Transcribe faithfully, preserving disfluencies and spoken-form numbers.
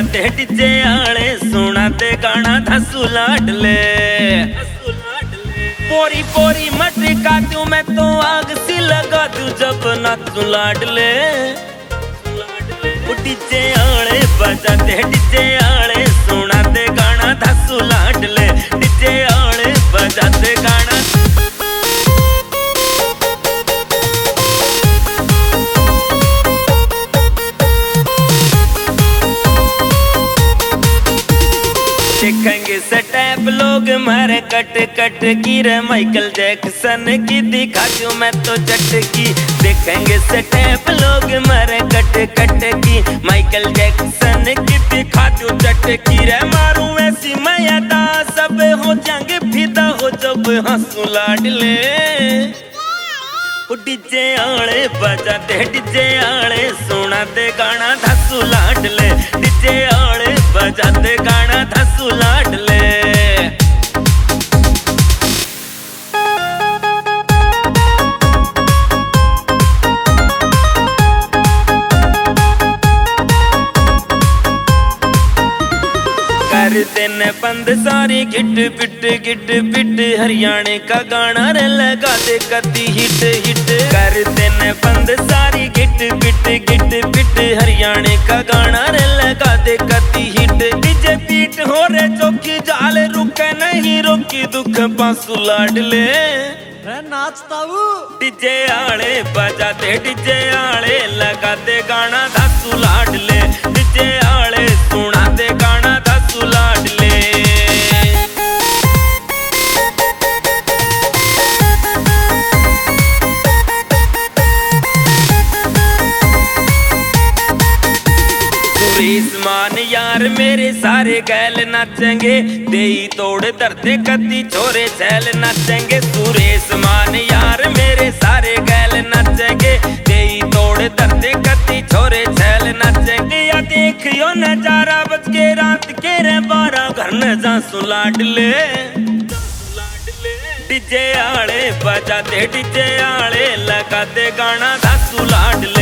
बजाते डीजे आले सुना दे गाना धसू लाडले। पोरी पोरी मटका दूं मैं तो आग सी लगा दूं जब नाचूं लाडले। डीजे आले बजाते डीजे आले सुना दे गाना धसू लाडले। डीजे आले बजाते गाना देखेंगे स्टेप लोग मारे कट कट की रे माइकल जैक्सन की दिखा दूं मैं तो चटकी। देखेंगे स्टेप लोग मारे कट कट की माइकल जैक्सन की दिखा दूं चटकी रे। मारूं ऐसी मयादा सब हो जाएंगे फिदा हो जब हंसू लाडले। डीजे आले बजाते डीजे आले सुना दे गाना धसू लाडले। डीजे आले बजाते गाना धसू लाडले। कर देने बंद सारी गिट पिट गिट पिट हरियाणे का गाना रे लगा दे कती हिट हिट। कर देने बंद सारी गिट पिट गिट पिट हरियाणे का गाना रे लगा दे कती हिट। डीजे पीट हो रे चौकी जाले रुके नहीं रोकी दुख पासू लाडले। नाचता डीजे आले बजाते डीजे आले लगा दे गाना धसू लाडले। डीजे आले सुना दे गाना धसू लाडले। सुरेश मान यार मेरे सारे गैल नाचेंगे देई तोड़ धरते कती छोरे छैल नाचेंगे। सुरेश मान यार मेरे सारे गैल नाचेंगे देई तोड़ धरते कती छोरे छैल नाचेंगे। या देखियो नजारा बच के रात के रे बारह घर न जा सुलाडले। डीजे आले बजाते डीजे आले लगा दे गाना धसू लाडले।